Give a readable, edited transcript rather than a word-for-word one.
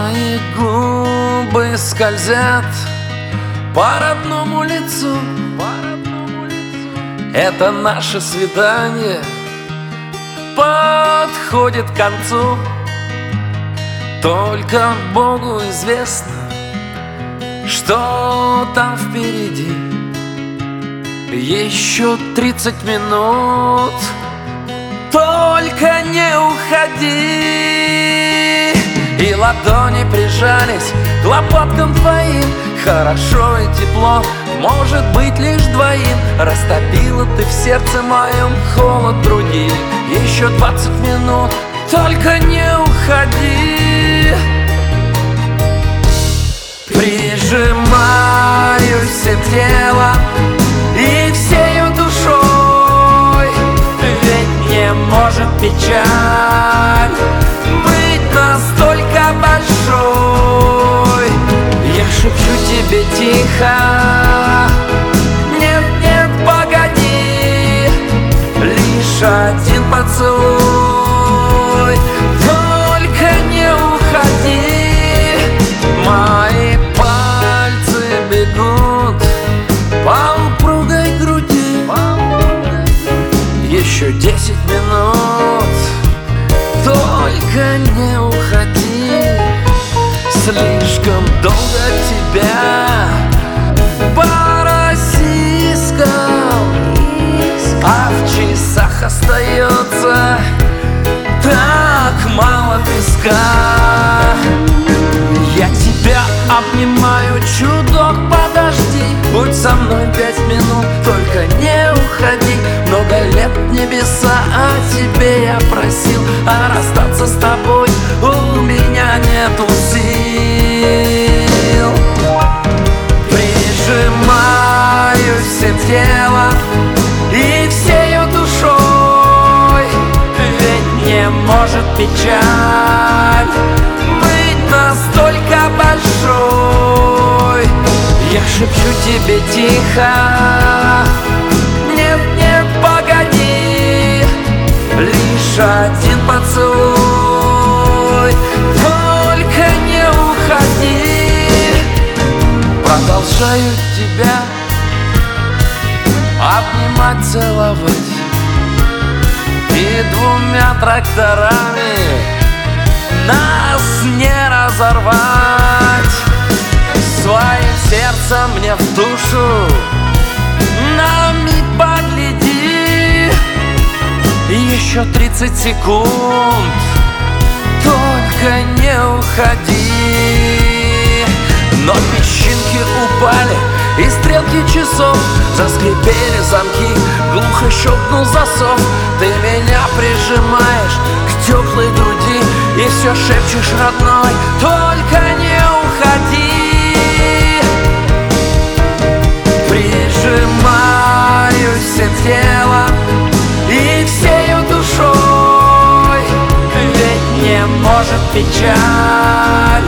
Мои губы скользят по родному лицу. Это наше свидание подходит к концу. Только Богу известно, что там впереди. Еще 30 минут, только не уходи. И ладони прижались к лопаткам твоим. Хорошо и тепло, может быть лишь двоим. Растопила ты в сердце моем холод других. Еще 20 минут, только не уходи. Прижимаюсь всем телом и всею душой, ведь не может печаль быть настолько большой. Я шепчу тебе тихо: нет, нет, погоди, лишь один поцелуй, только не уходи. Мои пальцы бегут по упругой груди. Еще 10 минут, только не уходи. Слишком долго тебя по российскому, а в часах остается так мало песка. Я тебя обнимаю, чудок, подожди. Будь со мной 5 минут, только не уходи. Много лет небеса о тебе я просил, а расстаться с тобой у меня нету сил. Прижимаюсь всем телом и всею душой, ведь не может печаль быть настолько большой. Я шепчу тебе тихо: нет, нет, погоди, лишь один поцелуй, только не уходи. Продолжаю тебя обнимать, целовать, и 2 тракторами нас не разорвать. Своим сердцем мне в душу на миг погляди. Еще 30 секунд, только не уходи. Но песчинки упали, и стрелки часов заскрипели замки, глухо щелкнул засов. Ты меня прижимаешь к теплой груди и все шепчешь, родной, только не уходи. Прижимаюсь всем телом и всею душой, ведь не может печаль